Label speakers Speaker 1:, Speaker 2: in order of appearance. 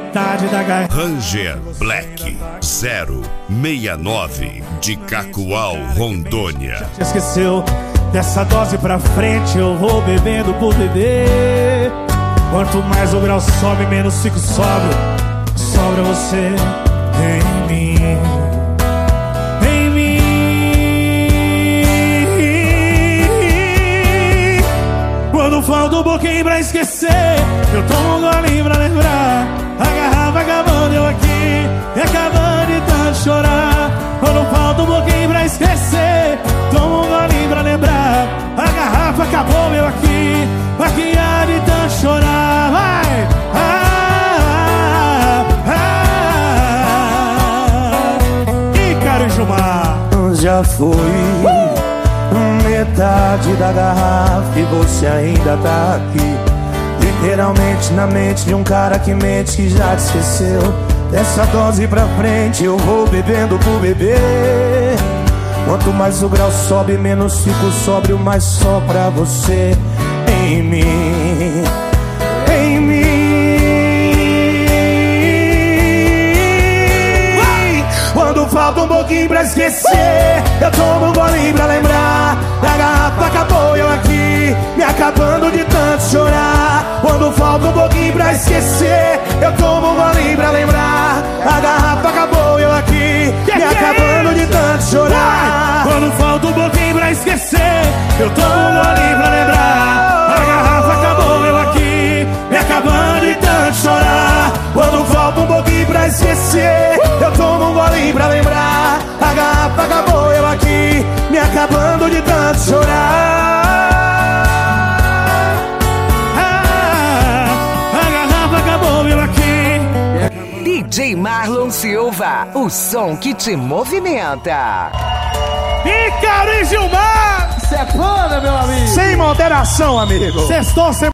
Speaker 1: metade da garrafa.
Speaker 2: Ranger Black 069 de Cacoal, Rondônia.
Speaker 1: Te esqueceu? Dessa dose pra frente eu vou bebendo por beber. Quanto mais o grau sobe, menos fico sóbrio. Sobra você em mim. Em mim. Quando falta um pouquinho pra esquecer, eu tomo um golinho pra lembrar. A garrafa acabando, eu aqui, e acabando de tanto chorar. Quando falta um pouquinho pra esquecer, tomo um golinho pra lembrar. A garrafa acabou, eu aqui, há de tanto chorar. Vai! Ícaro e Gilmar.
Speaker 3: Já foi metade da garrafa e você ainda tá aqui, literalmente na mente de um cara que mente, que já te esqueceu. Dessa dose pra frente eu vou bebendo por beber. Quanto mais o grau sobe, menos fico sóbrio, mas só pra você em mim. Em mim. Quando falta um pouquinho pra esquecer, eu tomo um golinho pra lembrar. A garrafa acabou, eu aqui, me acabando de tanto chorar. Quando falta um pouquinho pra esquecer, eu tomo um golinho pra lembrar. A garrafa acabou, eu aqui, me acabando de tanto chorar.
Speaker 1: Quando falta um pouquinho pra esquecer, eu tomo um golinho pra lembrar. A garrafa acabou, eu aqui, me acabando de tanto chorar.
Speaker 3: Quando falta um pouquinho pra esquecer, eu tomo um golinho pra lembrar. A garrafa acabou, eu aqui, me acabando de tanto chorar.
Speaker 1: A garrafa acabou, eu aqui.
Speaker 4: DJ Marlon Silva, o som que te movimenta.
Speaker 1: Ícaro e Gilmar.
Speaker 3: Cê é foda, meu amigo.
Speaker 1: Sem moderação, amigo.
Speaker 3: Sextou,